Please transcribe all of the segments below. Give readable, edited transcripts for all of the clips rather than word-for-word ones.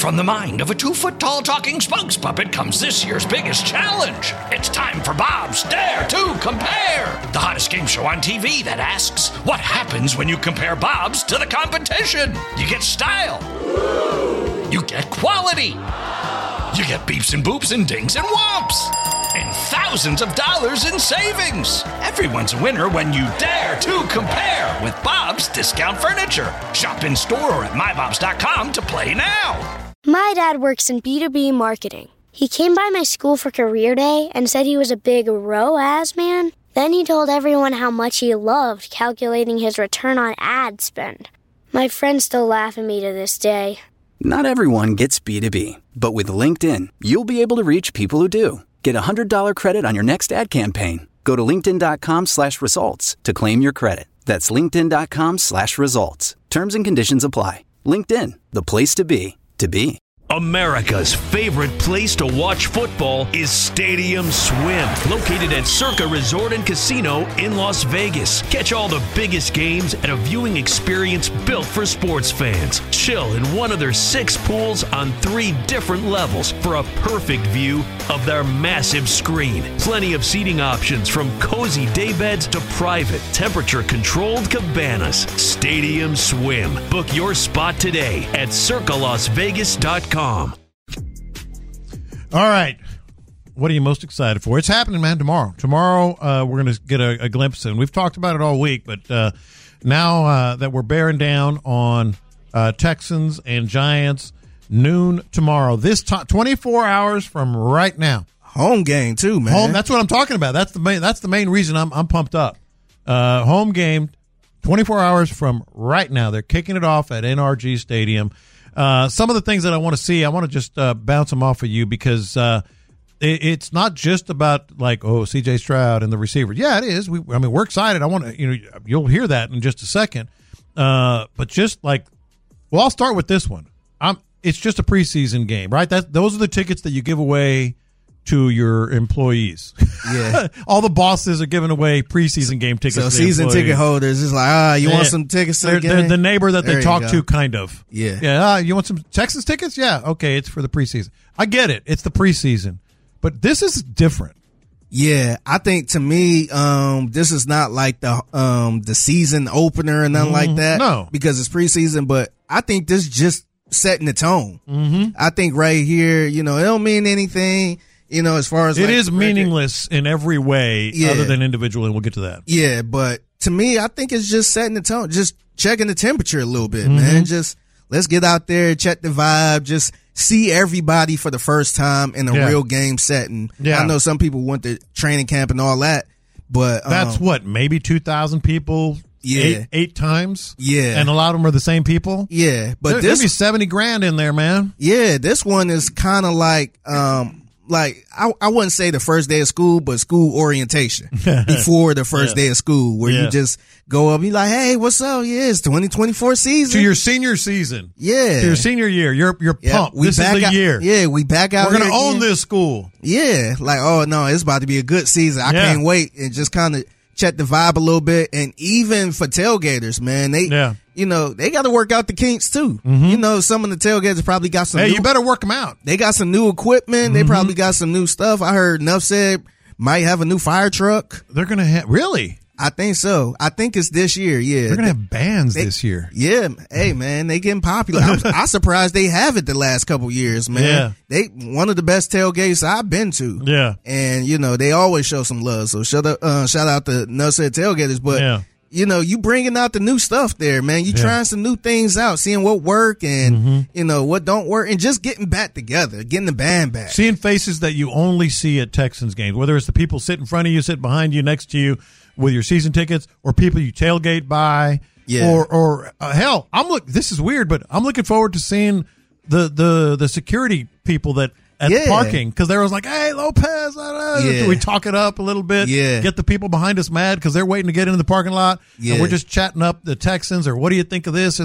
from the mind of a 2-foot-tall talking spokes puppet comes this year's biggest challenge. It's time for Bob's Dare to Compare, the hottest game show on TV that asks, what happens when you compare Bob's to the competition? You get style. You get quality. You get beeps and boops and dings and whomps. And thousands of dollars in savings. Everyone's a winner when you dare to compare with Bob's Discount Furniture. Shop in store or at mybobs.com to play now. My dad works in B2B marketing. He came by my school for career day and said he was a big ROAS man. Then he told everyone how much he loved calculating his return on ad spend. My friends still laugh at me to this day. Not everyone gets B2B, but with LinkedIn, you'll be able to reach people who do. Get a $100 credit on your next ad campaign. Go to linkedin.com/results to claim your credit. That's linkedin.com/results. Terms and conditions apply. LinkedIn, the place to be, to be. America's favorite place to watch football is Stadium Swim, located at Circa Resort and Casino in Las Vegas. Catch all the biggest games at a viewing experience built for sports fans. Chill in one of their 6 pools on 3 different levels for a perfect view of their massive screen. Plenty of seating options from cozy daybeds to private, temperature-controlled cabanas. Stadium Swim. Book your spot today at circalasvegas.com. All right. What are you most excited for? It's happening, man, tomorrow. Tomorrow, we're going to get a glimpse, and we've talked about it all week, but now that we're bearing down on Texans and Giants, noon tomorrow. This 24 hours from right now. Home game, too, man. Home, that's what I'm talking about. That's the main reason I'm pumped up. Home game, 24 hours from right now. They're kicking it off at NRG Stadium. Some of the things that I want to see, I want to just bounce them off of you because it's not just about like, oh, C.J. Stroud and the receiver. Yeah, it is. We're excited. I want to, you'll hear that in just a second. But just like, well, I'll start with this one. It's just a preseason game, right? Those are the tickets that you give away to your employees. Yeah. All the bosses are giving away preseason game tickets. So season ticket holders is like, you want some tickets? They're the neighbor that they talk to, kind of. Yeah. Yeah. You want some Texas tickets? Yeah. Okay. It's for the preseason. I get it. It's the preseason, but this is different. Yeah. I think to me, this is not like the season opener and nothing like that. No. Because it's preseason, but I think this just setting the tone. Mm-hmm. I think right here, it don't mean anything. As far as it is meaningless in every way other than individual, and we'll get to that. Yeah, but to me, I think it's just setting the tone, just checking the temperature a little bit, man. Just let's get out there, check the vibe, just see everybody for the first time in a real game setting. Yeah. I know some people went to training camp and all that, but that's maybe 2,000 people. Yeah, eight times. Yeah, and a lot of them are the same people. Yeah, but there'd be $70,000 in there, man. Yeah, this one is kind of like I wouldn't say the first day of school, but school orientation before the first day of school, where you just go up and be like, hey, what's up? Yeah, it's 2024 season. To your senior season. Yeah. To your senior year. You're pumped. This is the year. Yeah, we back out. We're going to own this school. Yeah. Like, oh, no, it's about to be a good season. I can't wait. And just kind of check the vibe a little bit. And even for tailgaters, man, they got to work out the kinks too. Mm-hmm. Some of the tailgaters probably got some. Hey, you better work them out. They got some new equipment. Mm-hmm. They probably got some new stuff. I heard Nuff said might have a new fire truck. They're going to have, really? I think so. I think it's this year. Yeah. They're going to have bands this year. Yeah. Hey, man, they getting popular. I'm surprised they have it the last couple years, man. Yeah. They one of the best tailgates I've been to. Yeah. And, they always show some love. So shout out to Nuff said tailgaters. But, you bringing out the new stuff there, man. You trying some new things out, seeing what work and, what don't work, and just getting back together, getting the band back. Seeing faces that you only see at Texans games, whether it's the people sitting in front of you, sitting behind you, next to you with your season tickets, or people you tailgate by, or hell, this is weird, but I'm looking forward to seeing the security people that at the parking, because there was like, hey, Lopez, we talk it up a little bit, get the people behind us mad because they're waiting to get into the parking lot, and we're just chatting up the Texans, or what do you think of this or that?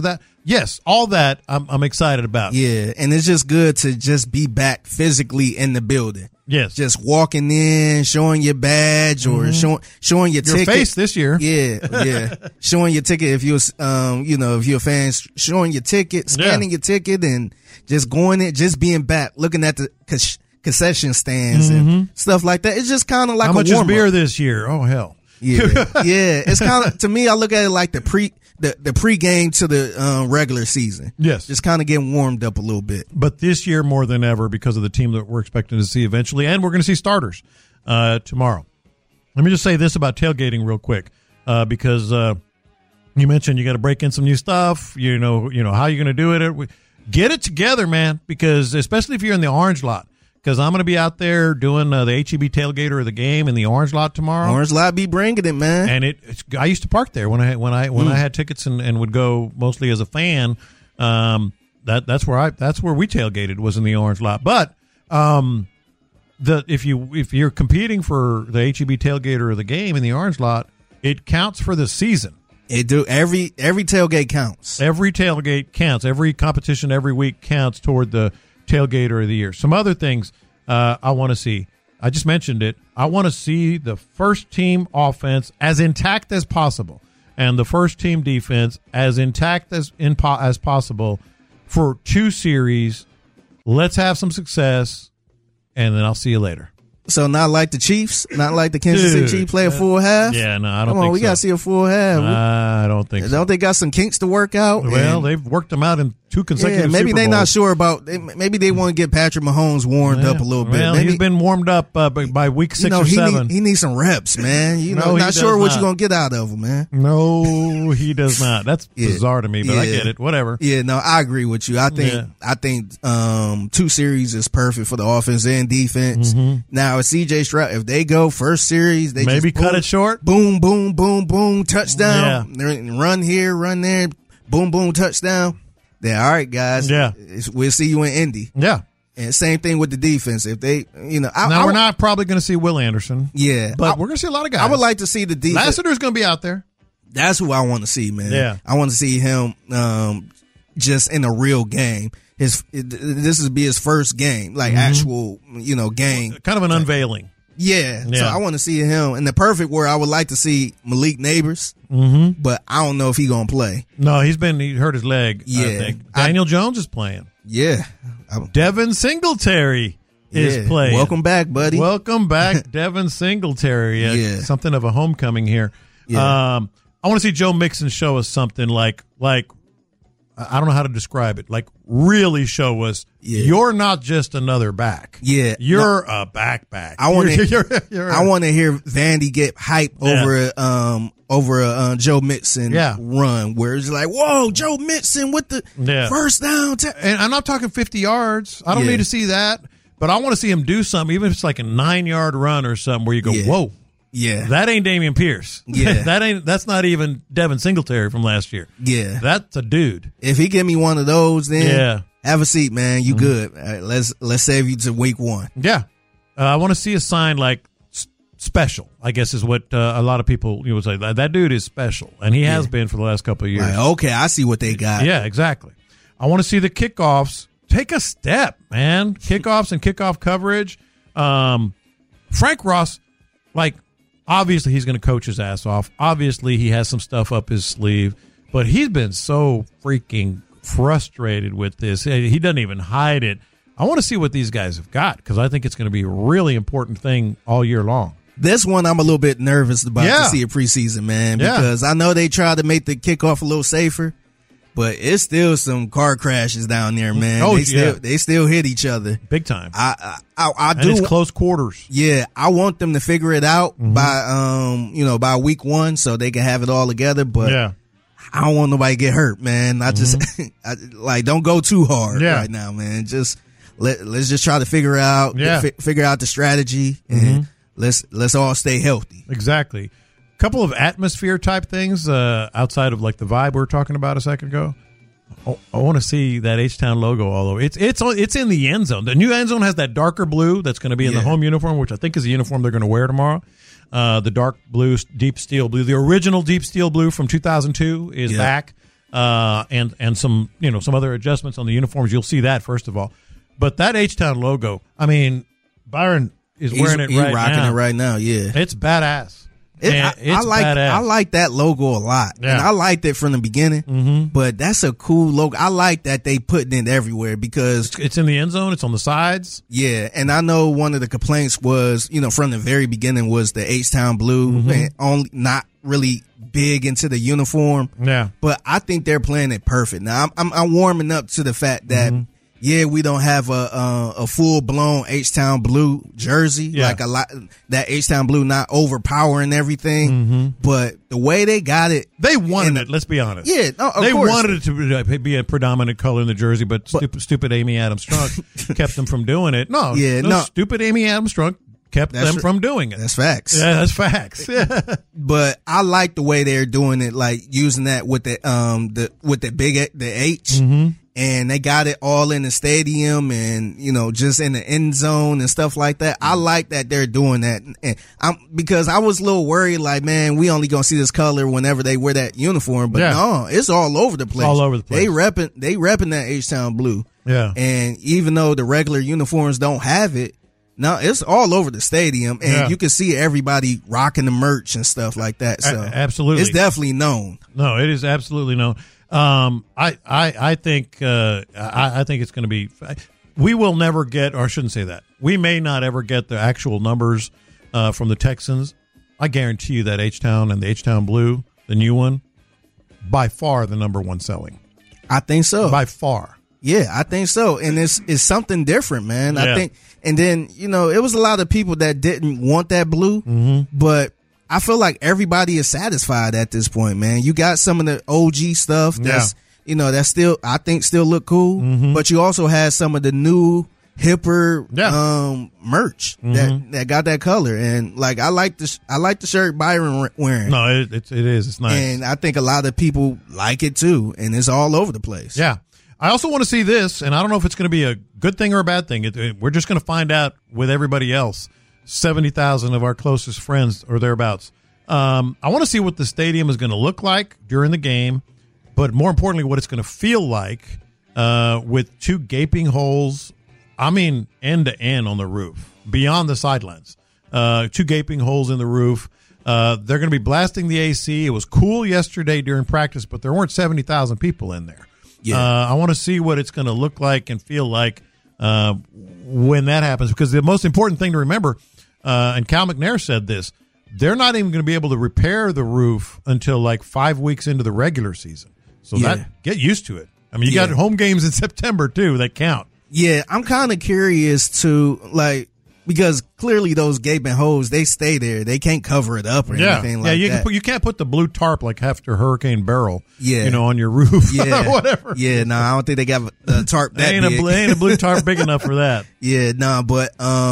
Yes, all that I'm excited about. Yeah, and it's just good to just be back physically in the building. Yes. Just walking in, showing your badge or showing your ticket. Face this year. Yeah. Showing your ticket if you're, if you're a fan, showing your ticket, scanning your ticket and just going in, just being back, looking at the concession stands and stuff like that. It's just kind of like how a much warm-up. is beer this year? Oh, hell. Yeah. It's kind of, to me, I look at it like the pregame to the regular season. Yes. Just kind of getting warmed up a little bit. But this year more than ever because of the team that we're expecting to see eventually, and we're going to see starters tomorrow. Let me just say this about tailgating real quick because you mentioned you got to break in some new stuff. You know how you're going to do it. Get it together, man, because especially if you're in the orange lot. Because I'm going to be out there doing the HEB tailgater of the game in the Orange Lot tomorrow. Orange Lot be bringing it, man. And I used to park there when I had tickets and would go mostly as a fan. That's where we tailgated, was in the Orange Lot. But if you're competing for the HEB tailgater of the game in the Orange Lot, it counts for the season. It do. Every tailgate counts. Every tailgate counts. Every competition every week counts toward the tailgater of the year. Some other things I want to see. I just mentioned it. I want to see the first team offense as intact as possible and the first team defense as intact as possible for 2 series. Let's have some success, and then I'll see you later. So not like the Chiefs, not like the Kansas City Chiefs play a full half. Yeah, no, I don't. Come on, think we so. Gotta see a full half. I don't think. Don't they got some kinks to work out? Well, they've worked them out in 2 consecutive. Yeah, maybe Super they're Bowls. not sure about. Maybe they want to get Patrick Mahomes warmed up a little bit. Well, maybe, he's been warmed up by week 6 or 7. He needs some reps, man. No, not sure what you're gonna get out of him, man. No, he does not. That's bizarre to me, but I get it. Whatever. Yeah, no, I agree with you. I think 2 series is perfect for the offense and defense. Now, if CJ Stroud, if they go first series, they maybe just cut it short. Boom, boom, boom, boom, touchdown. Run here, run there, boom, boom, touchdown. Then all right, guys. Yeah, we'll see you in Indy. Yeah. And same thing with the defense. If they, we're not probably going to see Will Anderson. Yeah, but we're going to see a lot of guys. I would like to see the defense. Lassiter's going to be out there. That's who I want to see, man. Yeah, I want to see him just in a real game. This would be his first game, like actual, game. Kind of an unveiling. Yeah. So I want to see him in the perfect where I would like to see Malik Neighbors, but I don't know if he's going to play. No, he hurt his leg. Yeah. I think. Daniel Jones is playing. Yeah. Devin Singletary is playing. Welcome back, buddy. Welcome back, Devin Singletary. Yeah. Something of a homecoming here. Yeah. I want to see Joe Mixon show us something like I don't know how to describe it. Like, really show us you're not just another back. Yeah, you're a back. I want to hear Vandy get hype over a Joe Mixon run where it's like, whoa, Joe Mixon with the first down. And I'm not talking 50 yards. I don't need to see that, but I want to see him do something, even if it's like a 9-yard run or something where you go, whoa. Yeah, that ain't Dameon Pierce. Yeah, that's not even Devin Singletary from last year. Yeah, that's a dude. If he give me one of those, then have a seat, man. You good? All right, let's save you to week 1. Yeah, I want to see a sign like special. I guess is what a lot of people would say. That dude is special, and he has been for the last couple of years. Like, okay, I see what they got. Yeah, exactly. I want to see the kickoffs take a step, man. Kickoffs and kickoff coverage. Frank Ross, obviously, he's going to coach his ass off. Obviously, he has some stuff up his sleeve, but he's been so freaking frustrated with this. He doesn't even hide it. I want to see what these guys have got because I think it's going to be a really important thing all year long. This one I'm a little bit nervous about to see a preseason, man, because I know they try to make the kickoff a little safer, but it's still some car crashes down there, man. Oh, they still hit each other big time. I and do. It's close quarters. Yeah, I want them to figure it out by week 1 so they can have it all together. But I don't want nobody to get hurt, man. I just don't go too hard right now, man. Just let's just try to figure out the strategy and let's all stay healthy. Exactly. Couple of atmosphere type things outside of like the vibe we were talking about a second ago. I want to see that H-Town logo all over. It's in the end zone. The new end zone has that darker blue that's going to be in the home uniform, which I think is the uniform they're going to wear tomorrow. The dark blue, deep steel blue, the original deep steel blue from 2002 is back. and some some other adjustments on the uniforms. You'll see that first of all, but that H-Town logo. I mean, Byron is wearing it right now. He's rocking it right now. Yeah, it's badass. I like that logo a lot, and I liked it from the beginning. But that's a cool logo. I like that they putting it everywhere because it's in the end zone. It's on the sides. Yeah, and I know one of the complaints was, from the very beginning was the H-Town blue, and only not really big into the uniform. Yeah, but I think they're playing it perfect. Now I'm warming up to the fact that. Yeah, we don't have a full blown H-Town blue jersey, like a lot that H-Town blue not overpowering everything. But the way they got it, they wanted it. Let's be honest. Yeah, they wanted it to be a predominant color in the jersey, but stupid Amy Adams Strunk kept them from doing it. Stupid Amy Adams Strunk kept them from doing it. That's facts. Yeah, that's facts. Yeah. But I like the way they're doing it, like using that with the H. And they got it all in the stadium and, just in the end zone and stuff like that. I like that they're doing that. And because I was a little worried, like, man, we only gonna see this color whenever they wear that uniform. But no, it's all over the place. All over the place. They repping that H-Town blue. Yeah. And even though the regular uniforms don't have it, no, it's all over the stadium, and you can see everybody rocking the merch and stuff like that. So absolutely, it's definitely known. No, it is absolutely known. I think it's going to be. We will never get, or I shouldn't say that. We may not ever get the actual numbers from the Texans. I guarantee you that H-Town and the H-Town blue, the new one, by far the number one selling. I think so. By far. Yeah, I think so. And it's something different, man. I think, and then, it was a lot of people that didn't want that blue, but I feel like everybody is satisfied at this point, man. You got some of the OG stuff that's, that's still, I think still look cool, but you also had some of the new hipper, merch that got that color. And like, I like the shirt Byron wearing. No, it is. It's nice. And I think a lot of people like it too. And it's all over the place. Yeah. I also want to see this, and I don't know if it's going to be a good thing or a bad thing. We're just going to find out with everybody else. 70,000 of our closest friends or thereabouts. I want to see what the stadium is going to look like during the game, but more importantly, what it's going to feel like with two gaping holes, end to end on the roof, beyond the sidelines. Two gaping holes in the roof. They're going to be blasting the AC. It was cool yesterday during practice, but there weren't 70,000 people in there. Yeah. I want to see what it's going to look like and feel like when that happens, because the most important thing to remember, and Cal McNair said this, they're not even going to be able to repair the roof until like 5 weeks into the regular season. So get used to it. I mean, you got home games in September too that count. Yeah, I'm kind of curious to because clearly those gaping holes, they stay there. They can't cover it up or anything like that. You can't put the blue tarp like after Hurricane Beryl, on your roof or whatever. Yeah, no, I don't think they got a tarp that big. Ain't a blue tarp big enough for that. Yeah, no, but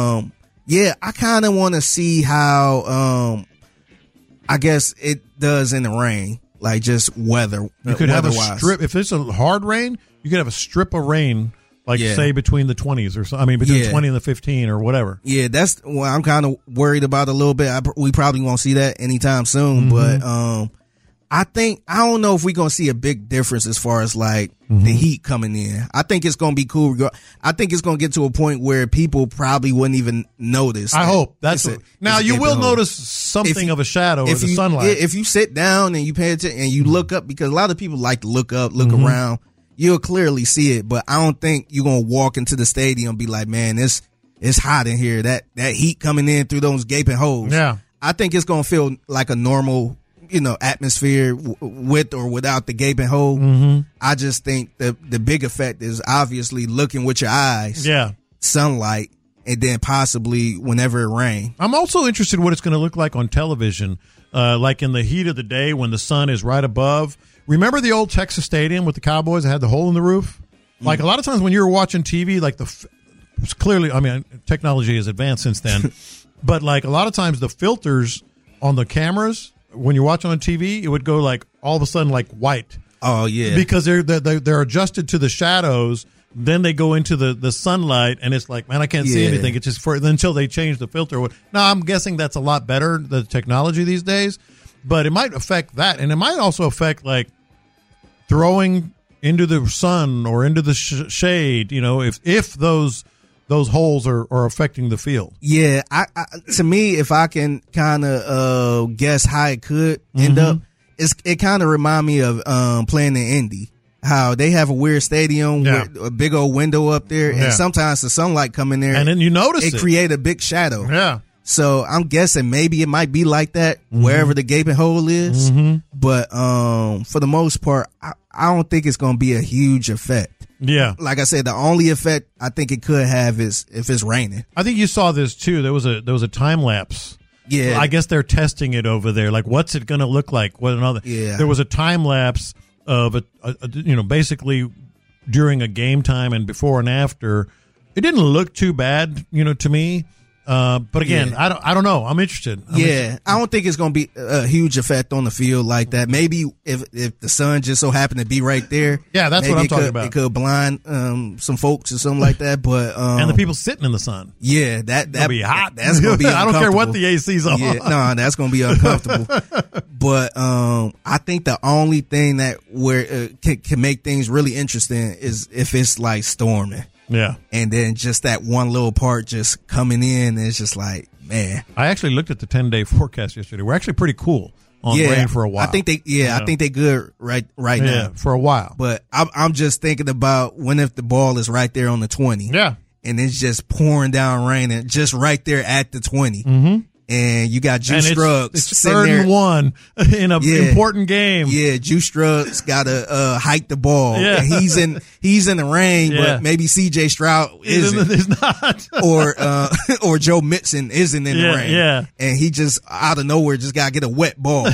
I kind of want to see how I guess it does in the rain, like just weather. You could have a strip. If it's a hard rain, you could have a strip of rain. Say between the 20s or so. I mean, between 20 and the 15 or whatever. Yeah, that's what I'm kind of worried about a little bit. We probably won't see that anytime soon, but I don't know if we're going to see a big difference as far as the heat coming in. I think it's going to be cool. I think it's going to get to a point where people probably wouldn't even notice. I hope that's it. Now you will notice something of a shadow or the sunlight. If you sit down and you pay attention and you look up, because a lot of people like to look up, look around. You'll clearly see it, but I don't think you're going to walk into the stadium and be like, man, it's hot in here. That heat coming in through those gaping holes. Yeah. I think it's going to feel like a normal, atmosphere with or without the gaping hole. I just think the big effect is obviously looking with your eyes. Yeah. Sunlight, and then possibly whenever it rains. I'm also interested in what it's going to look like on television, like in the heat of the day when the sun is right above. Remember the old Texas Stadium with the Cowboys that had the hole in the roof? Like a lot of times when you were watching TV, it's clearly, technology has advanced since then, but like a lot of times the filters on the cameras, when you're watching on TV, it would go like all of a sudden like white. Oh yeah. Because they're adjusted to the shadows. Then they go into the sunlight and it's like, man, I can't see anything. It's just until they change the filter. Now I'm guessing that's a lot better, the technology these days. But it might affect that, and it might also affect 3 throwing into the sun or into the shade, if those holes are affecting the field. Yeah, I to me, if I can kind of guess how it could end up, it kind of remind me of playing in Indy. How they have a weird stadium with a big old window up there, and sometimes the sunlight come in there, and then you notice it create a big shadow. Yeah. So I'm guessing maybe it might be like that wherever the gaping hole is. But for the most part, I don't think it's going to be a huge effect. Yeah. Like I said, the only effect I think it could have is if it's raining. I think you saw this too. There was a time lapse. Yeah. I guess they're testing it over there. Like, what's it going to look like? What another? Yeah. There was a time lapse of basically during a game time and before and after. It didn't look too bad, to me. But again, I don't know. I'm interested. I don't think it's going to be a huge effect on the field like that. Maybe if the sun just so happened to be right there. Yeah, that's what I'm talking about. It could blind some folks or something like that. But and the people sitting in the sun. Yeah, that'll be hot. That's going to be I don't care what the AC's on. Yeah, no, that's going to be uncomfortable. But I think the only thing that can make things really interesting is if it's like storming. Yeah. And then just that one little part just coming in, it's just like, man. I actually looked at the 10-day forecast yesterday. We're actually pretty cool on rain for a while. I think they good right now. For a while. But I'm just thinking about when if the ball is right there on the 20. Yeah. And it's just pouring down rain and just right there at the 20. Mm-hmm. And you got Juice Scruggs. It's 3rd and 1 in an important game. Yeah, Juice Scruggs got to hike the ball. Yeah. And he's in the rain, but maybe C.J. Stroud isn't. He's not. or Joe Mixon isn't in the rain. Yeah. And he just out of nowhere just got to get a wet ball.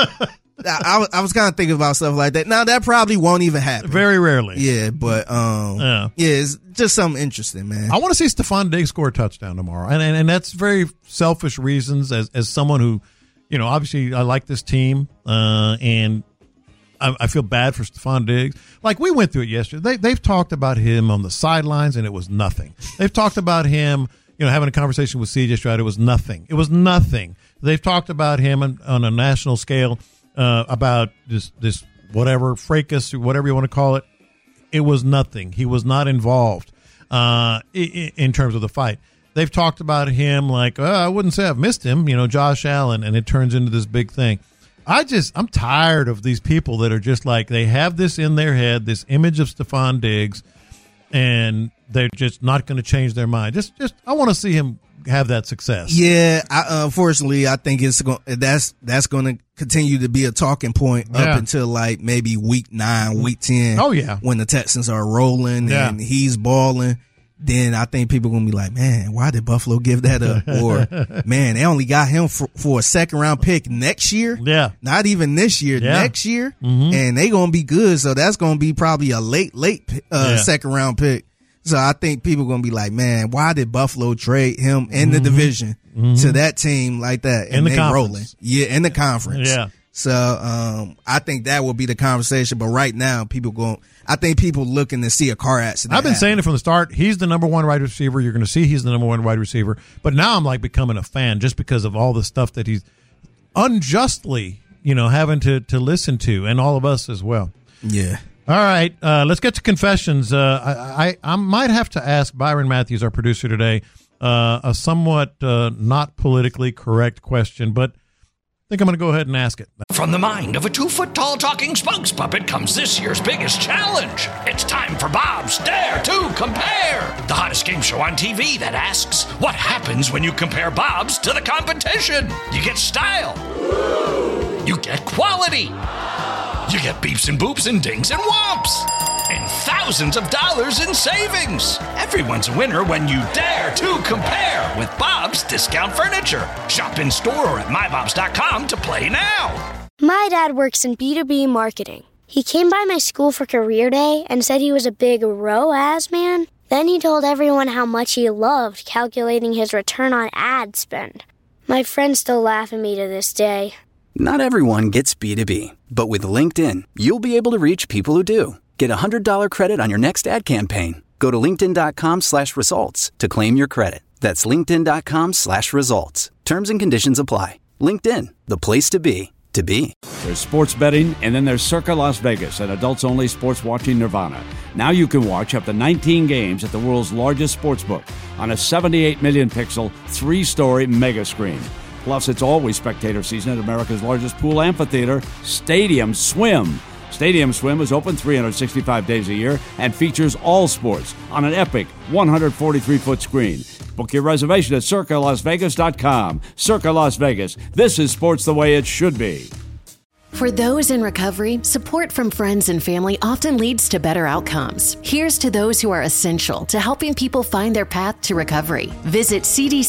I was kind of thinking about stuff like that. Now that probably won't even happen. Very rarely. Yeah, but it's just something interesting, man. I want to see Stephon Diggs score a touchdown tomorrow, and that's very selfish reasons. As someone who, obviously I like this team, and I feel bad for Stephon Diggs. Like we went through it yesterday. They've talked about him on the sidelines, and it was nothing. They've talked about him, having a conversation with C.J. Stroud. It was nothing. It was nothing. They've talked about him on a national scale. About this whatever fracas or whatever you want to call it, it was nothing. He was not involved in terms of the fight. They've talked about him like I wouldn't say I've missed him, Josh Allen, and it turns into this big thing. I'm tired of these people that are just like they have this in their head, this image of Stephon Diggs, and they're just not going to change their mind. Just I want to see him have that success. Yeah, unfortunately, I think that's going to continue to be a talking point up until like maybe week 9, week 10. Oh yeah, when the Texans are rolling and he's balling, then I think people are going to be like, man, why did Buffalo give that up? Or man, they only got him for a 2nd round pick next year. Yeah, not even this year, next year, and they going to be good. So that's going to be probably a late 2nd round pick. So I think people are going to be like, man, why did Buffalo trade him in the division to that team like that? And they rolling. Yeah, in the conference. Yeah. So I think that will be the conversation. But right now, I think people looking to see a car accident. I've been saying it from the start. He's the number 1 wide receiver. You're going to see he's the number 1 wide receiver. But now I'm like becoming a fan just because of all the stuff that he's unjustly, having to listen to, and all of us as well. Yeah. All right, let's get to confessions. I might have to ask Byron Matthews, our producer today, a somewhat not politically correct question, but I think I'm going to go ahead and ask it. From the mind of a 2-foot-tall talking spokes puppet comes this year's biggest challenge. It's time for Bob's Dare to Compare, the hottest game show on TV that asks, what happens when you compare Bob's to the competition? You get style. You get quality. You get beeps and boops and dings and whomps. And thousands of dollars in savings. Everyone's a winner when you dare to compare with Bob's Discount Furniture. Shop in store or at mybobs.com to play now. My dad works in B2B marketing. He came by my school for career day and said he was a big ROAS man. Then he told everyone how much he loved calculating his return on ad spend. My friends still laugh at me to this day. Not everyone gets B2B, but with LinkedIn, you'll be able to reach people who do. Get a $100 credit on your next ad campaign. Go to linkedin.com/results to claim your credit. That's linkedin.com/results. Terms and conditions apply. LinkedIn, the place to be, to be. There's sports betting, and then there's Circa Las Vegas, an adults-only sports watching nirvana. Now you can watch up to 19 games at the world's largest sportsbook on a 78 million pixel, 3-story mega screen. Plus, it's always spectator season at America's largest pool amphitheater, Stadium Swim. Stadium Swim is open 365 days a year and features all sports on an epic 143-foot screen. Book your reservation at CircaLasVegas.com. Circa Las Vegas. This is sports the way it should be. For those in recovery, support from friends and family often leads to better outcomes. Here's to those who are essential to helping people find their path to recovery. Visit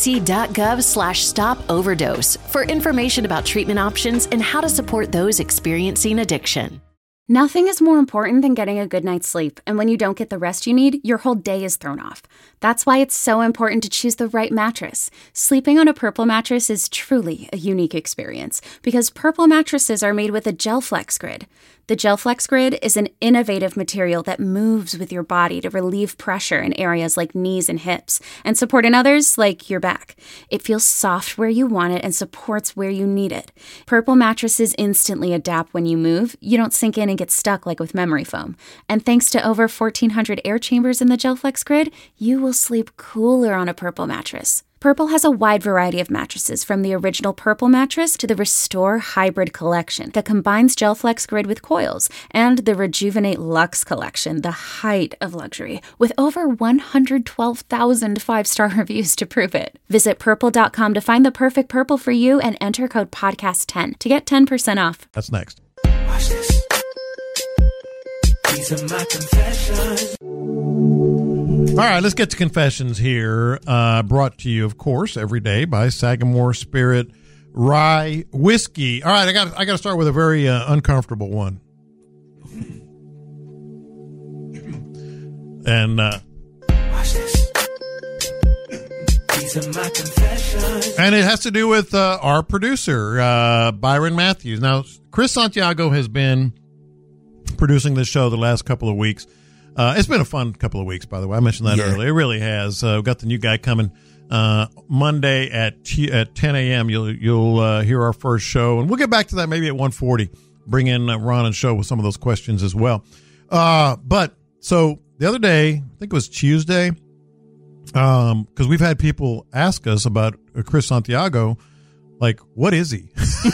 cdc.gov/stop-overdose for information about treatment options and how to support those experiencing addiction. Nothing is more important than getting a good night's sleep, and when you don't get the rest you need, your whole day is thrown off. That's why it's so important to choose the right mattress. Sleeping on a Purple mattress is truly a unique experience because Purple mattresses are made with a GelFlex Grid. The GelFlex Grid is an innovative material that moves with your body to relieve pressure in areas like knees and hips and support in others like your back. It feels soft where you want it and supports where you need it. Purple mattresses instantly adapt when you move. You don't sink in and get stuck like with memory foam. And thanks to over 1,400 air chambers in the GelFlex Grid, you will sleep cooler on a Purple mattress. Purple has a wide variety of mattresses, from the original Purple mattress to the Restore Hybrid collection that combines GelFlex Grid with coils, and the Rejuvenate Luxe collection, the height of luxury, with over 112,000 five-star reviews to prove it. Visit Purple.com to find the perfect Purple for you and enter code podcast10 to get 10% off. That's next. Watch this. These are my confessions. All right, let's get to confessions here. Brought to you, of course, every day by Sagamore Spirit Rye Whiskey. All right, I got to start with a very uncomfortable one. And watch this. These are my confessions. And it has to do with our producer, Byron Matthews. Now, Chris Santiago has been producing this show the last couple of weeks. It's been a fun couple of weeks, by the way. I mentioned that earlier. It really has. We've got the new guy coming Monday at 10 a.m. You'll hear our first show, and we'll get back to that maybe at 1:40. Bring in Ron and Show with some of those questions as well. But so the other day, I think it was Tuesday, because we've had people ask us about Chris Santiago, like, what is he?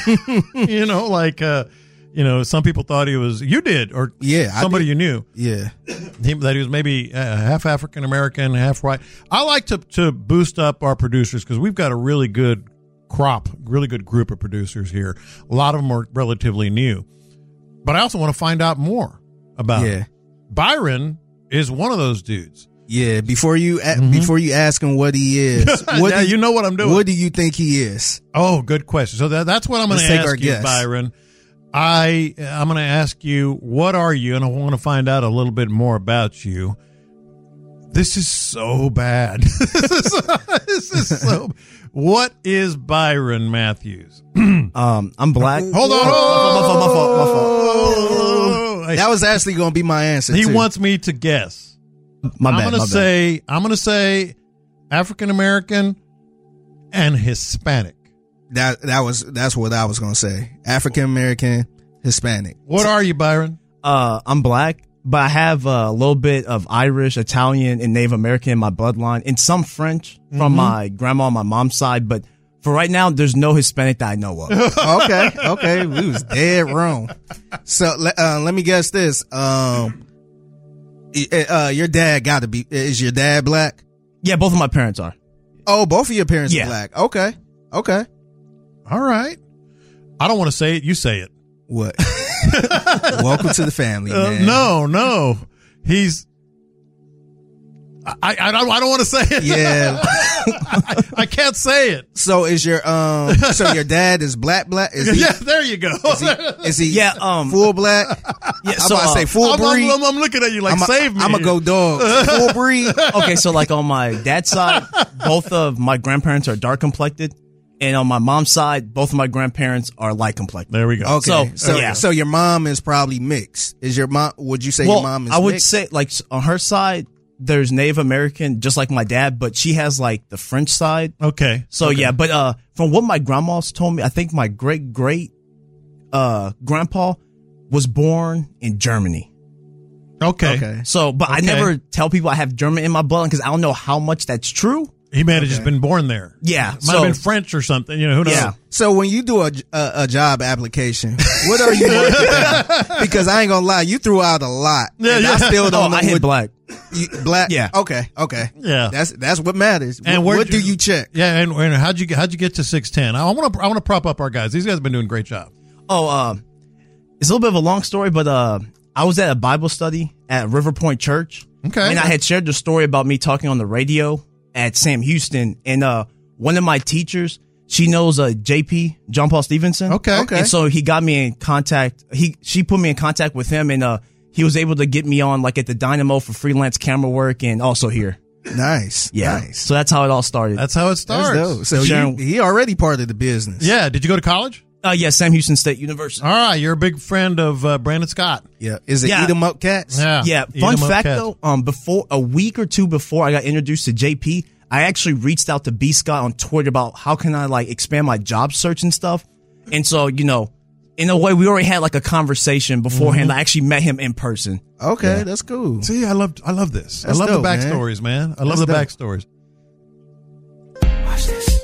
Some people thought he was, you did, or somebody you knew. Yeah. That he was maybe half African American, half white. I like to boost up our producers because we've got a really good group of producers here. A lot of them are relatively new. But I also want to find out more about him. Byron is one of those dudes. Yeah, before you ask him what he is, you know what I'm doing. What do you think he is? Oh, good question. So that's what I'm going to ask you, Byron. I'm going to ask you, what are you? And I want to find out a little bit more about you. This is so bad. This is so. What is Byron Matthews? I'm black. Hold on. My fault. That was actually going to be my answer. He wants me to guess. I'm going to say African American and Hispanic. That's what I was gonna say. African American, Hispanic. What are you, Byron? I'm black, but I have a little bit of Irish, Italian, and Native American in my bloodline, and some French from my grandma on my mom's side. But for right now, there's no Hispanic that I know of. Okay, we was dead wrong. So let me guess this. Your dad got to be. Is your dad black? Yeah, both of my parents are. Oh, both of your parents are black. Okay. All right. I don't want to say it. You say it. What? Welcome to the family, man. No. He's. I don't want to say it. Yeah. I can't say it. So is your your dad is black? Is he, there you go. Is he full black? Yeah, so I say full breed. I'm looking at you like save me. I'm gonna go dog. Full breed. Okay, so like on my dad's side, both of my grandparents are dark complected. And on my mom's side, both of my grandparents are light complected. There we go. Okay. So your mom is probably mixed. Is your mom, would you say your mom is mixed? I would say, like, on her side, there's Native American, just like my dad, but she has, like, the French side. Okay. So, yeah, but from what my grandma's told me, I think my great-great grandpa was born in Germany. Okay. So, but I never tell people I have German in my blood because I don't know how much that's true. He may have just been born there. Yeah. Might have been French or something. You know, who knows? Yeah. So when you do a job application, what are you marking down? Because I ain't gonna lie, you threw out a lot. Yeah, and I still don't know I hit what black. black. Yeah. Okay. Yeah. That's what matters. And what do you check? Yeah, and how'd you get to 6'10"? I want to prop up our guys. These guys have been doing a great job. Oh, it's a little bit of a long story, but I was at a Bible study at River Point Church. Okay. And I had shared the story about me talking on the radio at Sam Houston, and one of my teachers, she knows JP, John Paul Stevenson. Okay. And so he got me in contact. She put me in contact with him, and he was able to get me on like at the Dynamo for freelance camera work, and also here. Nice. Yeah. Nice. So that's how it all started. That's how it starts. That's dope. So he already part of the business. Yeah. Did you go to college? Yeah, Sam Houston State University. All right. You're a big friend of Brandon Scott. Yeah. Is it Eat 'em Up Cats? Yeah. Fun fact though, before a week or two before I got introduced to JP, I actually reached out to B Scott on Twitter about how can I like expand my job search and stuff. And so, you know, in a way we already had like a conversation beforehand. I actually met him in person. Okay, that's cool. See, I love this. That's I love dope, the backstories, man. I love the backstories. Watch this.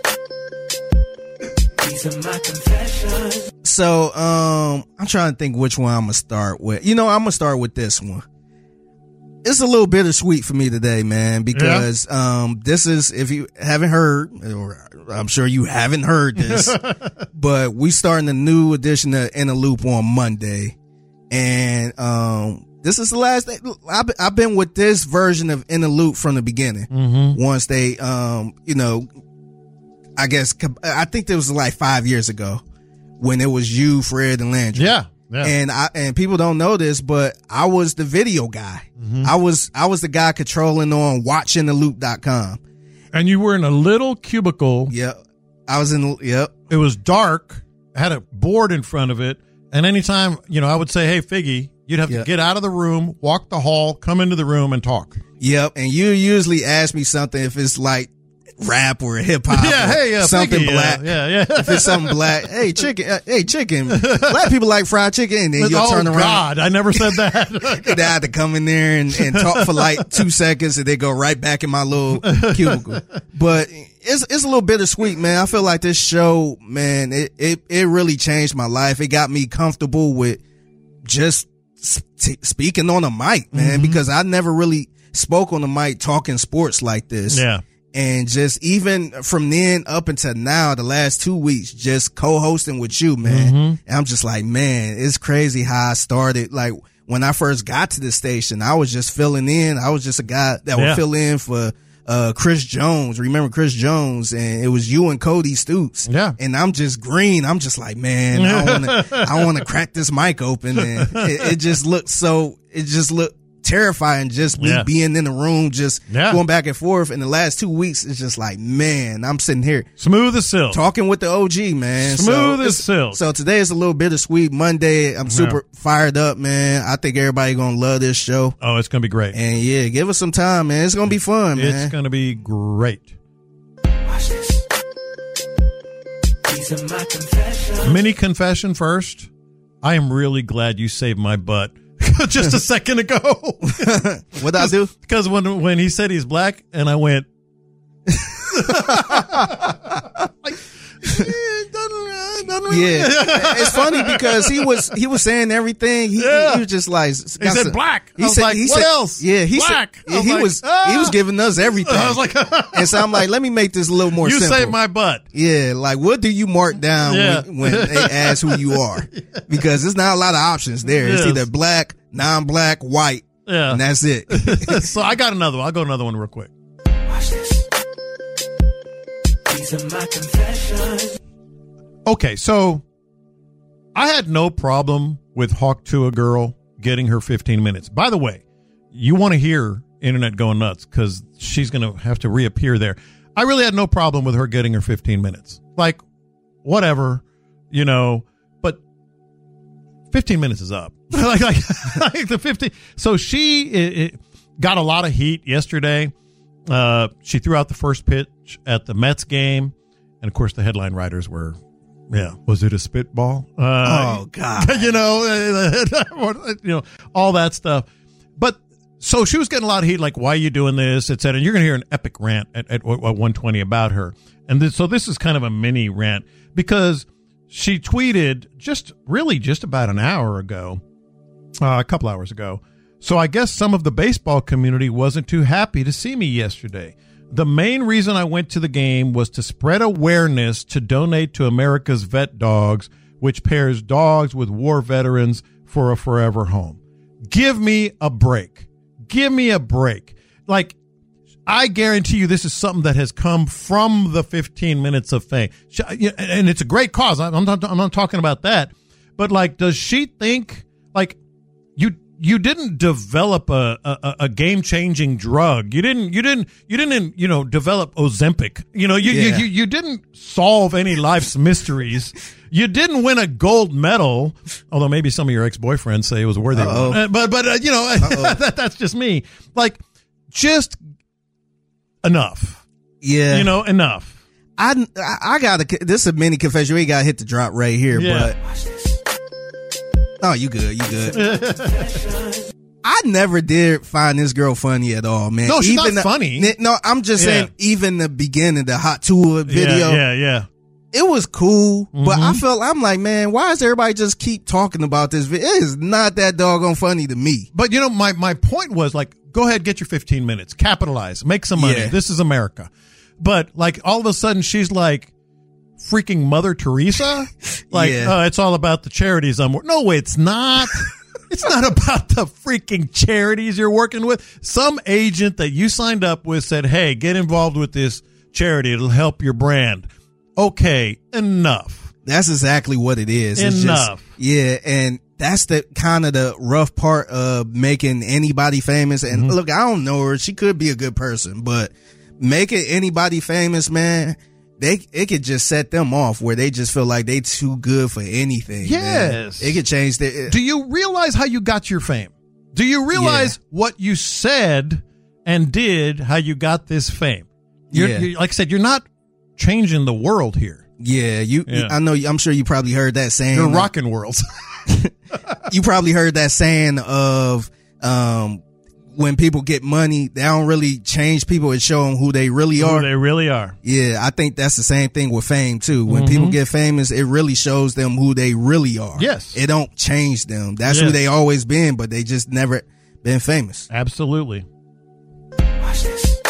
These are my confessions. So, I'm trying to think which one I'm gonna start with. You know, I'm gonna start with this one. It's a little bittersweet for me today, man, because this is, if you haven't heard, or I'm sure you haven't heard this, but we starting a new edition of In a Loop on Monday, and this is the last day. I've been with this version of In a Loop from the beginning. Once they, you know, I guess I think it was like 5 years ago when it was you, Fred, and Landry. Yeah. And people don't know this, but I was the video guy. I was the guy controlling on watchingtheloop.com. And you were in a little cubicle. Yep. I was in, yep. It was dark, had a board in front of it. And anytime, you know, I would say, hey, Figgy, you'd have to get out of the room, walk the hall, come into the room and talk. Yep. And you usually ask me something if it's like rap or hip hop. Something Figgy, black. If it's something black, hey, chicken. Black people like fried chicken. And then you'll turn around. God, I never said that. They had to come in there and talk for like 2 seconds and they go right back in my little cubicle. But it's a little bittersweet, man. I feel like this show, man, it really changed my life. It got me comfortable with just speaking on a mic, man, because I never really spoke on the mic talking sports like this. Yeah. And just even from then up until now, the last 2 weeks, just co-hosting with you, man. And I'm just like, man, it's crazy how I started. Like when I first got to the station, I was just filling in. I was just a guy that would fill in for Chris Jones. Remember Chris Jones? And it was you and Cody Stoops. Yeah. And I'm just green. I'm just like, man, I want to crack this mic open. And it just looked terrifying, just me being in the room, just going back and forth. In the last 2 weeks, it's just like, man, I'm sitting here smooth as silk, talking with the OG, man. Smooth as silk. So today is a little bittersweet Monday. I'm super fired up, man. I think everybody gonna love this show. Oh, it's gonna be great. And yeah, give us some time, man. It's gonna be fun, man. It's gonna be great. Watch this. These are my confessions. Mini confession first. I am really glad you saved my butt just a second ago. What'd I do? Because when he said he's black, and I went, it's funny because he was saying everything. He was just like, he said black. He said, what else? Yeah, he black. said he was giving us everything. I was like, and so I'm like, let me make this a little more you simple. saved my butt. Yeah, like what do you mark down when they ask who you are? Because there's not a lot of options there. It's either black, non-black, white, and that's it. So I got another one. I'll go another one real quick. Watch this. These are my confessions. Okay, so I had no problem with Hawk to a Girl getting her 15 minutes. By the way, you want to hear Internet going nuts because she's going to have to reappear there. I really had no problem with her getting her 15 minutes. Like, whatever, you know, but 15 minutes is up. like the 15. So she got a lot of heat yesterday. She threw out the first pitch at the Mets game. And, of course, the headline writers were Yeah. Was it a spitball? Oh God. You know, all that stuff. But so she was getting a lot of heat, like, why are you doing this, et cetera. And you're going to hear an epic rant at 120 about her. And so this is kind of a mini rant because she tweeted just about an hour ago, a couple hours ago. So I guess some of the baseball community wasn't too happy to see me yesterday. The main reason I went to the game was to spread awareness to donate to America's Vet Dogs, which pairs dogs with war veterans for a forever home. Give me a break. Give me a break. Like, I guarantee you this is something that has come from the 15 minutes of fame. And it's a great cause. I'm not talking about that. But, like, does she think, like, you didn't develop a game-changing drug. You didn't develop Ozempic. You didn't solve any life's mysteries. You didn't win a gold medal, although maybe some of your ex-boyfriends say it was a worthy one. But that's just me. Like, just enough. Yeah. Enough. I got this is a mini confession. We got to hit the drop right here, Yeah. but oh, you good. I never did find this girl funny at all, man. No, she's not funny. No, I'm just saying, even the beginning, the Hot Tour video. Yeah. It was cool, but I'm like, man, why does everybody just keep talking about this video? It is not that doggone funny to me. But, my point was, like, go ahead, get your 15 minutes. Capitalize. Make some money. Yeah. This is America. But, like, all of a sudden, she's like freaking Mother Teresa. Like, it's all about the charities I'm working. No, it's not. It's not about the freaking charities you're working with. Some agent that you signed up with said, hey, get involved with this charity. It'll help your brand. Okay, enough. That's exactly what it is. Enough. And that's the kind of the rough part of making anybody famous. And look, I don't know her. She could be a good person, but making anybody famous, man, it could just set them off where they just feel like they too good for anything. Yes. Man. It could change their... Do you realize how you got your fame? Do you realize what you said and did, how you got this fame? You're, like I said, you're not changing the world here. Yeah, I know. I'm sure you probably heard that saying. You're rocking worlds. You probably heard that saying of when people get money, they don't really change people and show them who they really are. Who they really are. Yeah, I think that's the same thing with fame too. When people get famous, it really shows them who they really are. Yes, it don't change them. That's who they always been, but they just never been famous. Absolutely. Watch this.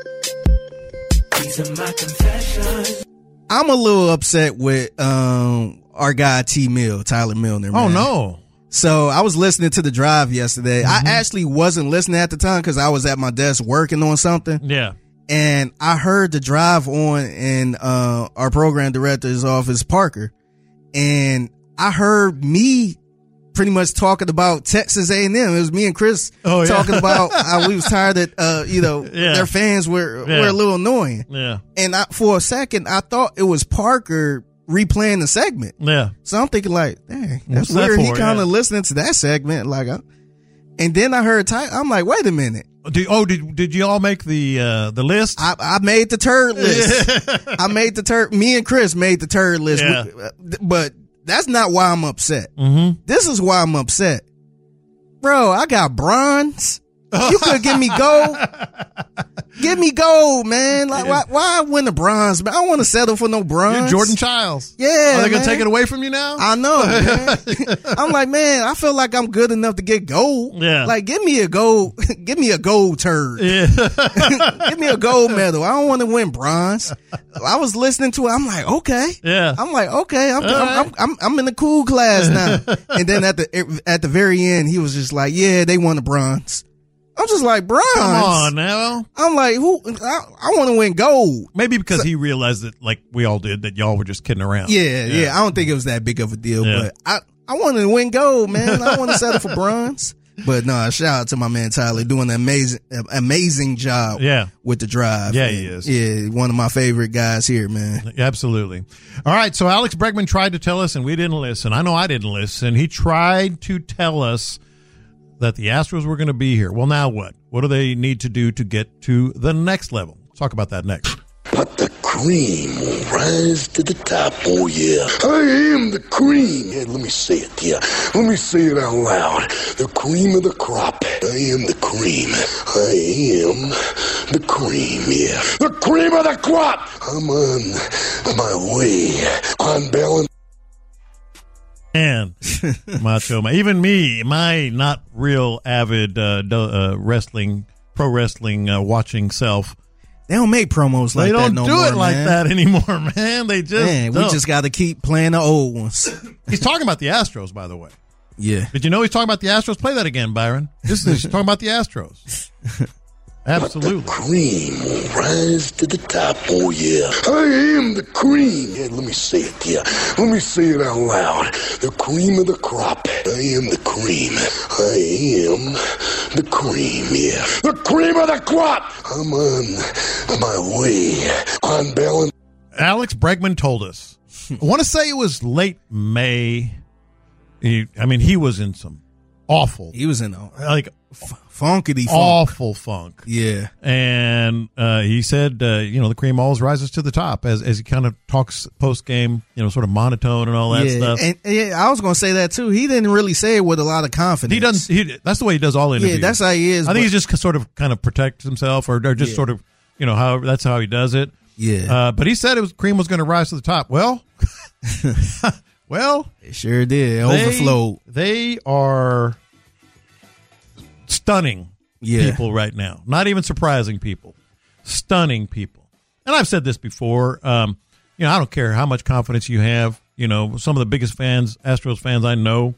These are my confessions. I'm a little upset with our guy Tyler Milner. Man. Oh no. So I was listening to the drive yesterday. I actually wasn't listening at the time because I was at my desk working on something. Yeah. And I heard the drive on in our program director's office, Parker. And I heard me pretty much talking about Texas A&M. It was me and Chris talking about how we was tired that their fans were a little annoying. Yeah. And for a second, I thought it was Parker replaying the segment. Yeah. So I'm thinking like, dang, that's weird. He kind of listening to that segment. Like, and then I heard Tyler. I'm like, wait a minute. Did you all make the list? I made the turd list. Me and Chris made the turd list. Yeah. But that's not why I'm upset. Mm-hmm. This is why I'm upset. Bro, I got bronze. You could give me gold. Give me gold, man. Like, why win the bronze? Man, I don't want to settle for no bronze. You're Jordan Childs. Yeah. Are they going to take it away from you now? I know, man. I'm like, man, I feel like I'm good enough to get gold. Yeah. Like, give me a gold turd. Yeah. Give me a gold medal. I don't want to win bronze. I was listening to it. I'm like, okay. Yeah. I'm like, okay. I'm in the cool class now. And then at the very end, he was just like, yeah, they won the bronze. I'm just like, bronze. Come on now. I'm like, I want to win gold. Maybe because he realized that, like we all did, that y'all were just kidding around. Yeah. I don't think it was that big of a deal, but I wanted to win gold, man. I want to settle for bronze. But no, shout out to my man Tyler doing an amazing job with the drive. Yeah, he is. Yeah, one of my favorite guys here, man. Absolutely. All right, so Alex Bregman tried to tell us, and we didn't listen. I know I didn't listen. He tried to tell us that the Astros were going to be here. Well, now what? What do they need to do to get to the next level? Let's talk about that next. but the cream will rise to the top. Oh, yeah. I am the cream. Yeah, let me say it. Yeah, let me say it out loud. The cream of the crop. I am the cream. I am the cream, yeah. The cream of the crop. I'm on my way. On balance. And Macho Man, even me, my not real avid wrestling, pro wrestling watching self. They don't make promos like that no more. They don't do it like man. that anymore, man. They just we just got to keep playing the old ones. He's talking about the Astros, by the way. Yeah. Did you know he's talking about the Astros? Play that again, Byron. He's talking about the Astros. Absolutely. But the cream will rise to the top. Oh, yeah. I am the cream. Yeah, let me say it. Yeah, let me say it out loud. The cream of the crop. I am the cream. I am the cream, yeah. The cream of the crop. I'm on my way. On balance. Alex Bregman told us. I want to say it was late May. He was in some awful. He was in funkity awful funk. Yeah. And he said, the cream always rises to the top as he kind of talks post game, sort of monotone and all that stuff. And I was going to say that too. He didn't really say it with a lot of confidence. He doesn't. That's the way he does all interviews. Yeah, that's how he is. I think he's just sort of kind of protects himself or just sort of, that's how he does it. Yeah. But he said cream was going to rise to the top. Well, it sure did. It overflowed. They are stunning people right now. Not even surprising people. Stunning people. And I've said this before. I don't care how much confidence you have. Some of the biggest fans, Astros fans I know,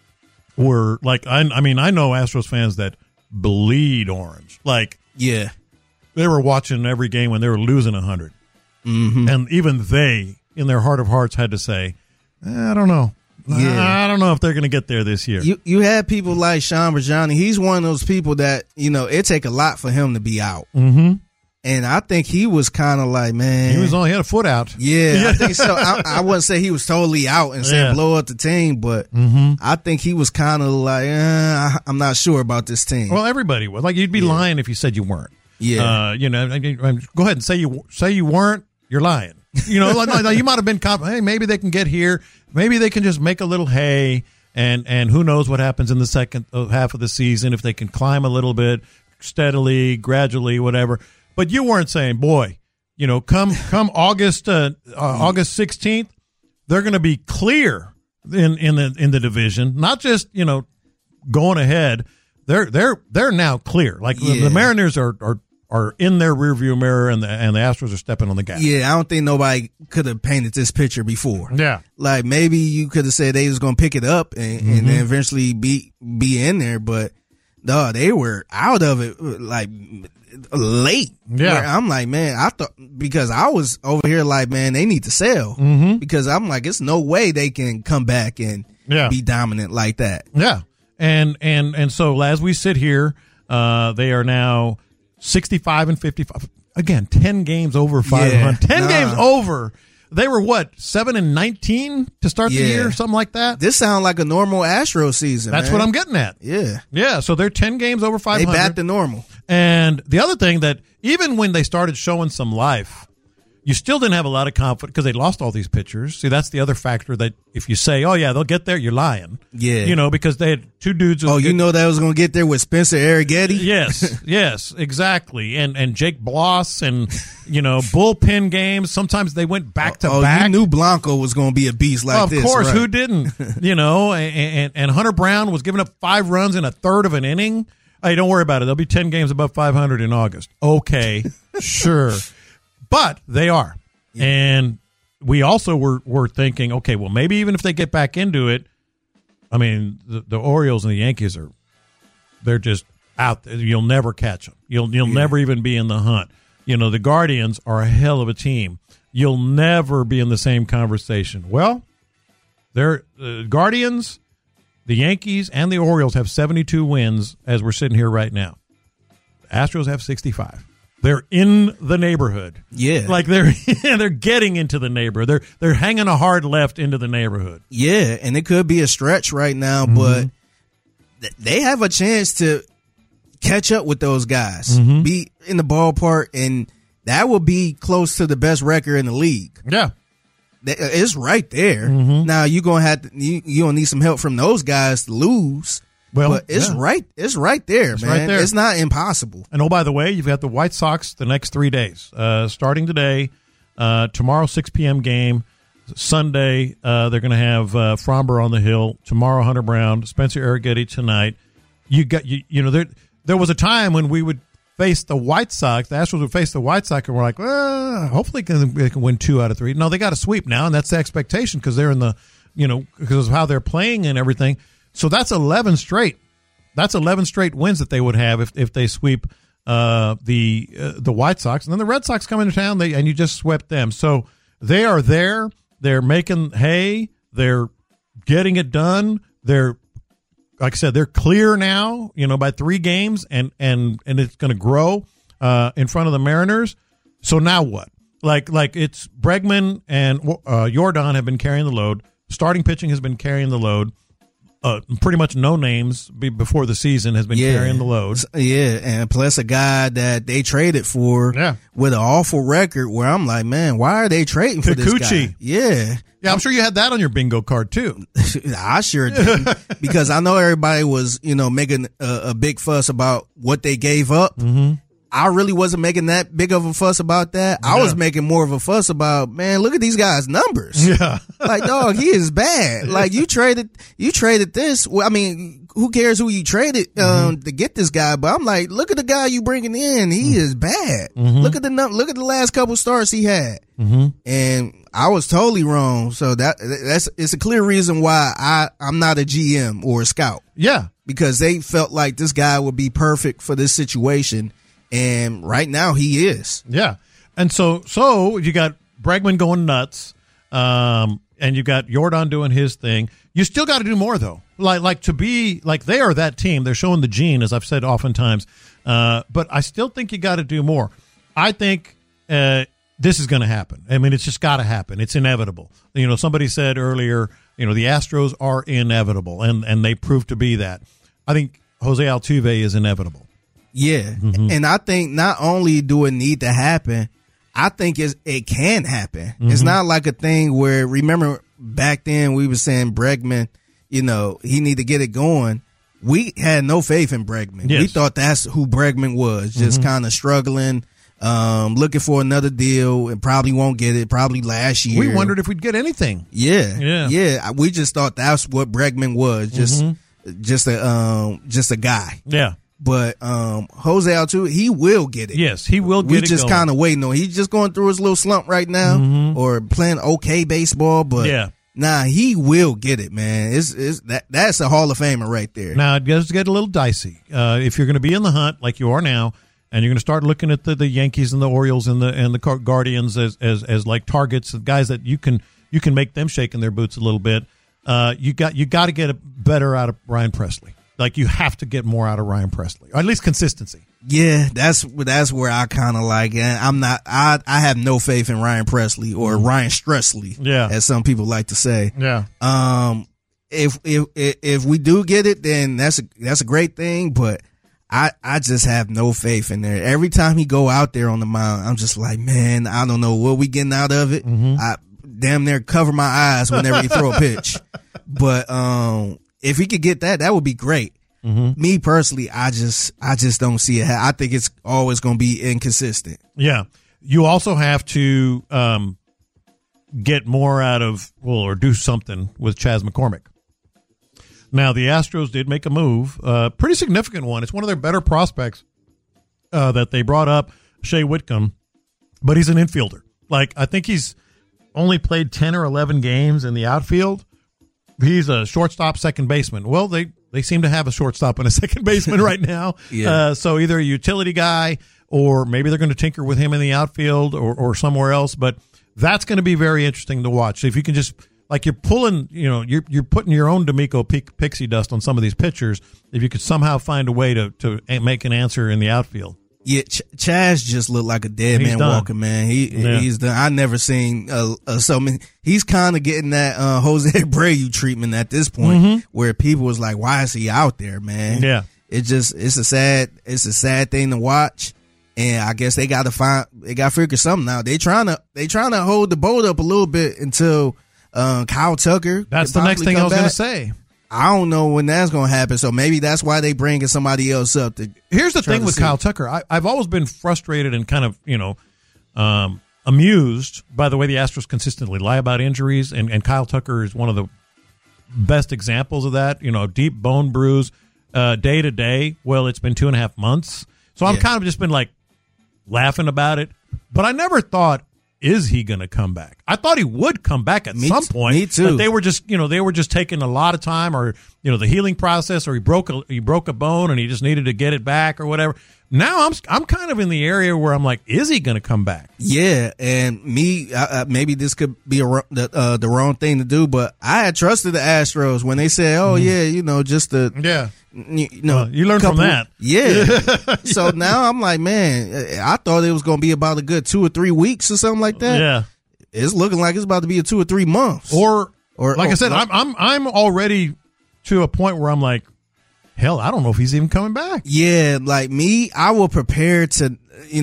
were like, I know Astros fans that bleed orange. Like, yeah, they were watching every game when they were losing 100. Mm-hmm. And even they, in their heart of hearts, had to say, I don't know. Yeah. I don't know if they're going to get there this year. You had people like Sean Bajani. He's one of those people that, it take a lot for him to be out. Mm-hmm. And I think he was kind of like, man. He had a foot out. Yeah, I think so. I wouldn't say he was totally out and saying blow up the team, but I think he was kind of like, I'm not sure about this team. Well, everybody was. Like, you'd be lying if you said you weren't. Yeah. Go ahead and say you weren't. You're lying. You might have been confident. Hey, maybe they can get here. Maybe they can just make a little hay, and who knows what happens in the second half of the season if they can climb a little bit steadily, gradually, whatever. But you weren't saying, boy, come August 16th, they're going to be clear in the division, not just going ahead. They're now clear. Like the Mariners are in their rearview mirror, and the Astros are stepping on the gas. Yeah, I don't think nobody could have painted this picture before. Yeah, like maybe you could have said they was going to pick it up and then eventually be in there, but no, they were out of it like late. Yeah, where I'm like, man, I thought because I was over here like, man, they need to sell because I'm like, it's no way they can come back and be dominant like that. Yeah, and so as we sit here, they are now 65 and 55. Again, 10 games over 500. 10 games over. They were 7 and 19 to start the year, something like that. This sounds like a normal Astro season. That's what I'm getting at. Yeah. So they're 10 games over 500. They bat the normal. And the other thing that even when they started showing some life, you still didn't have a lot of confidence because they lost all these pitchers. See, that's the other factor that if you say, oh, yeah, they'll get there, you're lying. Yeah. Because they had two dudes. That was going to get there with Spencer Arrighetti? Yes, exactly. And Jake Bloss and, bullpen games. Sometimes they went back to back. You knew Blanco was going to be a beast like this. Of course, right. Who didn't? And Hunter Brown was giving up 5 runs in a third of an inning. Hey, don't worry about it. They'll be 10 games above 500 in August. Okay, sure. But they are. Yeah. And we also were thinking, okay, well, maybe even if they get back into it, I mean, the Orioles and the Yankees they're just out there. You'll never catch them. You'll never even be in the hunt. The Guardians are a hell of a team. You'll never be in the same conversation. Well, they're Guardians, the Yankees, and the Orioles have 72 wins as we're sitting here right now. The Astros have 65. They're in the neighborhood. Yeah. Like they're getting into the neighborhood. They're hanging a hard left into the neighborhood. Yeah, and it could be a stretch right now, but they have a chance to catch up with those guys. Be in the ballpark and that would be close to the best record in the league. Yeah. It's right there. Now you're gonna have to, you gonna need some help from those guys to lose. Well, but it's right there, man. Right there. It's not impossible. And oh, by the way, you've got the White Sox the next 3 days. Starting today, tomorrow 6 p.m. game. Sunday, they're going to have Fromber on the hill. Tomorrow, Hunter Brown, Spencer Arrighetti tonight. There was a time when we would face the White Sox. The Astros would face the White Sox, and we're like, well, hopefully they can win 2 out of 3. No, they got a sweep now, and that's the expectation because they're in the, because of how they're playing and everything. So that's 11 straight. That's 11 straight wins that they would have if they sweep the White Sox, and then the Red Sox come into town. And you just swept them. So they are there. They're making hay. They're getting it done. They're, like I said, they're clear now. By 3 games, and it's going to grow in front of the Mariners. So now what? Like it's Bregman and Jordan have been carrying the load. Starting pitching has been carrying the load. Pretty much no names before the season has been carrying the load. Yeah, and plus a guy that they traded for with an awful record where I'm like, man, why are they trading for this guy? Yeah. Yeah, I'm sure you had that on your bingo card too. I sure did. Because I know everybody was, making a big fuss about what they gave up. Mm-hmm. I really wasn't making that big of a fuss about that. Yeah. I was making more of a fuss about, man, look at these guys' numbers. Yeah. Like, dog, he is bad. Like, you traded this. Well, I mean, who cares who you traded to get this guy? But I'm like, look at the guy you bringing in. He is bad. Mm-hmm. Look at the last couple starts he had. Mm-hmm. And I was totally wrong. So it's a clear reason why I'm not a GM or a scout. Yeah. Because they felt like this guy would be perfect for this situation. And right now he is. Yeah. And so you got Bregman going nuts, and you got Jordan doing his thing. You still got to do more, though. Like to be like they are that team. They're showing the gene, as I've said oftentimes. But I still think you got to do more. I think this is going to happen. I mean, it's just got to happen. It's inevitable. Somebody said earlier, the Astros are inevitable, and they proved to be that. I think Jose Altuve is inevitable. Yeah. Mm-hmm. And I think not only do it need to happen, I think it can happen. Mm-hmm. It's not like a thing where, remember back then we were saying Bregman, he need to get it going. We had no faith in Bregman. Yes. We thought that's who Bregman was, just kind of struggling, looking for another deal and probably won't get it, probably last year. We wondered if we'd get anything. Yeah. We just thought that's what Bregman was, just a guy. Yeah. But Jose Altuve, he will get it. Yes, he will get it. We just kind of waiting on. He's just going through his little slump right now, or playing okay baseball. But nah, he will get it, man. That's a Hall of Famer right there. Now it does get a little dicey if you're going to be in the hunt like you are now, and you're going to start looking at the Yankees and the Orioles and the Guardians as like targets, guys that you can make them shake in their boots a little bit. You got to get better out of Ryan Pressly. Like, you have to get more out of Ryan Pressly, or at least consistency. Yeah, that's where I kind of like, and I have no faith in Ryan Pressly or Ryan Stressley, as some people like to say. Yeah. If we do get it, then that's a great thing, but I just have no faith in there. Every time he go out there on the mound, I'm just like, man, I don't know what we getting out of it. Mm-hmm. I damn near cover my eyes whenever he throw a pitch. But if he could get that would be great. Mm-hmm. Me personally, I just don't see it. I think it's always going to be inconsistent. Yeah. You also have to get more out of, or do something with Chas McCormick. Now, the Astros did make a move, pretty significant one. It's one of their better prospects that they brought up, Shea Whitcomb, but he's an infielder. Like, I think he's only played 10 or 11 games in the outfield. He's a shortstop, second baseman. Well, they seem to have a shortstop and a second baseman right now. Yeah. So either a utility guy, or maybe they're going to tinker with him in the outfield or somewhere else. But that's going to be very interesting to watch. If you can just, like, you're pulling, you're putting your own D'Amico pixie dust on some of these pitchers. If you could somehow find a way to make an answer in the outfield. Yeah, Chaz just looked like a dead man walking, man. He's done. I never seen so many. He's kind of getting that Jose Abreu treatment at this point, where people was like, "Why is he out there, man?" Yeah, it's a sad thing to watch. And I guess they got to figure something out. They trying to hold the boat up a little bit until Kyle Tucker. That's the next thing I was going to say. I don't know when that's going to happen, so maybe that's why they bringing somebody else up. Here's the thing with Kyle Tucker. I've always been frustrated and kind of, amused by the way the Astros consistently lie about injuries, and Kyle Tucker is one of the best examples of that. Deep bone bruise, day to day. Well, it's been 2.5 months, so I'm kind of just been like laughing about it. But I never thought, is he going to come back? I thought he would come back at some point. Me too. But they were just taking a lot of time, or the healing process, or he broke a bone and he just needed to get it back or whatever. Now I'm kind of in the area where I'm like, is he going to come back? Yeah, and maybe this could be the wrong thing to do, but I had trusted the Astros when they said, you learned from that. Yeah. So now I'm like, man, I thought it was going to be about a good 2 or 3 weeks or something like that. Yeah. It's looking like it's about to be a 2 or 3 months. Or like I said, I'm already to a point where I'm like, hell, I don't know if he's even coming back. Yeah, like me, I will prepare to,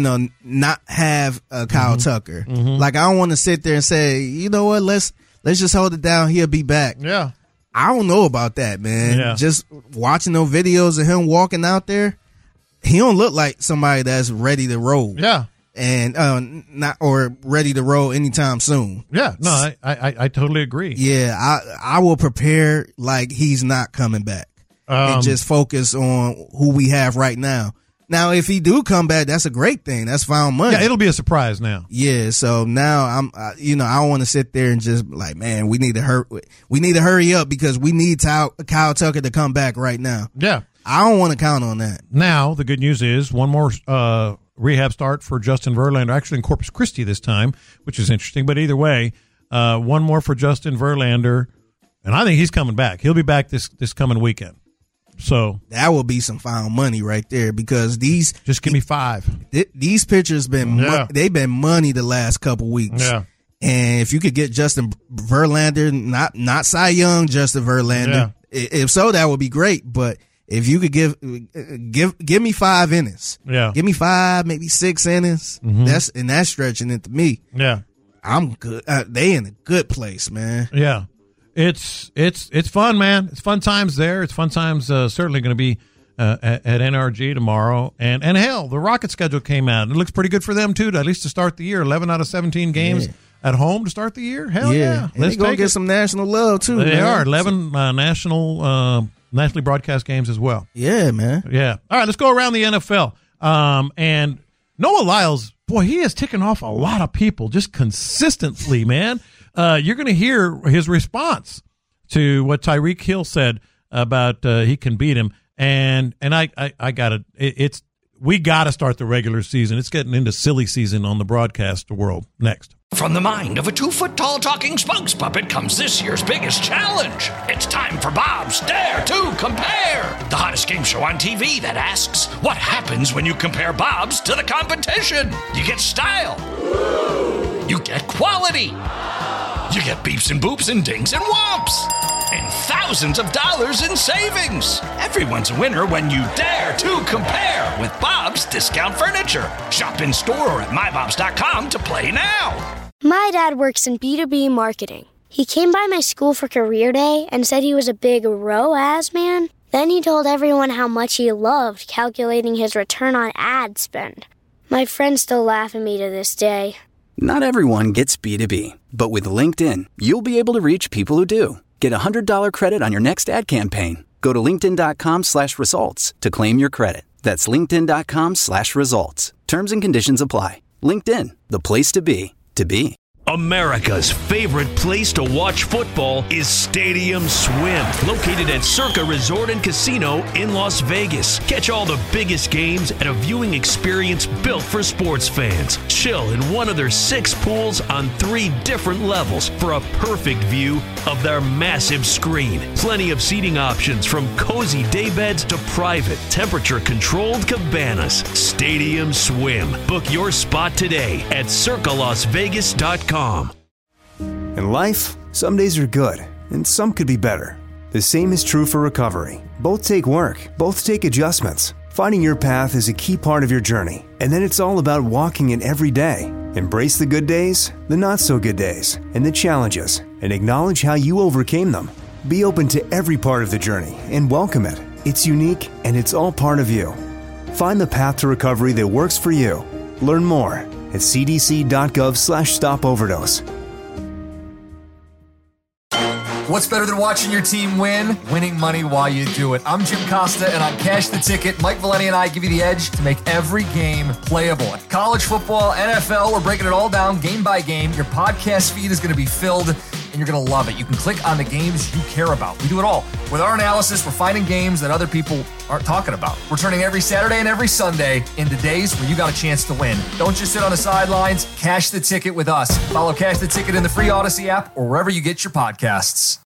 not have Kyle Tucker. Mm-hmm. Like, I don't want to sit there and say, you know what, let's just hold it down. He'll be back. Yeah. I don't know about that, man. Yeah. Just watching those videos of him walking out there, he don't look like somebody that's ready to roll. Yeah. And ready to roll anytime soon. Yeah. No, I totally agree. Yeah, I will prepare like he's not coming back. And just focus on who we have right now. Now, if he do come back, that's a great thing. That's found money. Yeah, it'll be a surprise now. Yeah, so now I don't want to sit there and just like, man, we need to hurry up because we need Kyle Tucker to come back right now. Yeah, I don't want to count on that. Now, the good news is one more rehab start for Justin Verlander, actually in Corpus Christi this time, which is interesting. But either way, one more for Justin Verlander, and I think he's coming back. He'll be back this coming weekend. So that will be some found money right there because just give me 5. These pitchers they've been money the last couple weeks. Yeah. And if you could get Justin Verlander, not Cy Young, Justin Verlander, if so, that would be great. But if you could give me 5 innings, give me 5, maybe 6 innings. Mm-hmm. That's stretching it to me. Yeah, I'm good. They in a good place, man. Yeah. It's fun, man. It's fun times there. It's fun times certainly going to be at NRG tomorrow. And hell, the Rocket schedule came out. It looks pretty good for them, too, at least to start the year. 11 out of 17 games at home to start the year. Hell yeah. Let's go get some national love, too. They are. 11 nationally broadcast games as well. Yeah, man. Yeah. All right, let's go around the NFL. And Noah Lyles, boy, he has taken off a lot of people just consistently, man. You're going to hear his response to what Tyreek Hill said about he can beat him, and I got it. We got to start the regular season. It's getting into silly season on the broadcast world. Next. From the mind of a 2-foot-tall talking spokes puppet comes this year's biggest challenge. It's time for Bob's Dare to Compare, the hottest game show on TV that asks, what happens when you compare Bob's to the competition? You get style. You get quality. You get beeps and boops and dings and whomps. And thousands of dollars in savings. Everyone's a winner when you dare to compare with Bob's Discount Furniture. Shop in store or at mybobs.com to play now. My dad works in B2B marketing. He came by my school for career day and said he was a big ROAS man. Then he told everyone how much he loved calculating his return on ad spend. My friends still laugh at me to this day. Not everyone gets B2B, but with LinkedIn, you'll be able to reach people who do. Get a $100 credit on your next ad campaign. Go to linkedin.com/results to claim your credit. That's linkedin.com/results. Terms and conditions apply. LinkedIn, the place to be, to be. America's favorite place to watch football is Stadium Swim, located at Circa Resort and Casino in Las Vegas. Catch all the biggest games at a viewing experience built for sports fans. Chill in one of their 6 pools on 3 different levels for a perfect view of their massive screen. Plenty of seating options from cozy daybeds to private, temperature-controlled cabanas. Stadium Swim. Book your spot today at circalasvegas.com. In life, some days are good, and some could be better. The same is true for recovery. Both take work, both take adjustments. Finding your path is a key part of your journey, and then it's all about walking it every day. Embrace the good days, the not-so-good days, and the challenges, and acknowledge how you overcame them. Be open to every part of the journey and welcome it. It's unique, and it's all part of you. Find the path to recovery that works for you. Learn more at cdc.gov/stopoverdose. What's better than watching your team win? Winning money while you do it. I'm Jim Costa, and on Cash the Ticket, Mike Valenti and I give you the edge to make every game playable. College football, NFL, we're breaking it all down game by game. Your podcast feed is going to be filled, and you're going to love it. You can click on the games you care about. We do it all. With our analysis, we're finding games that other people aren't talking about. We're turning every Saturday and every Sunday into days where you got a chance to win. Don't just sit on the sidelines. Cash the Ticket with us. Follow Cash the Ticket in the free Odyssey app or wherever you get your podcasts.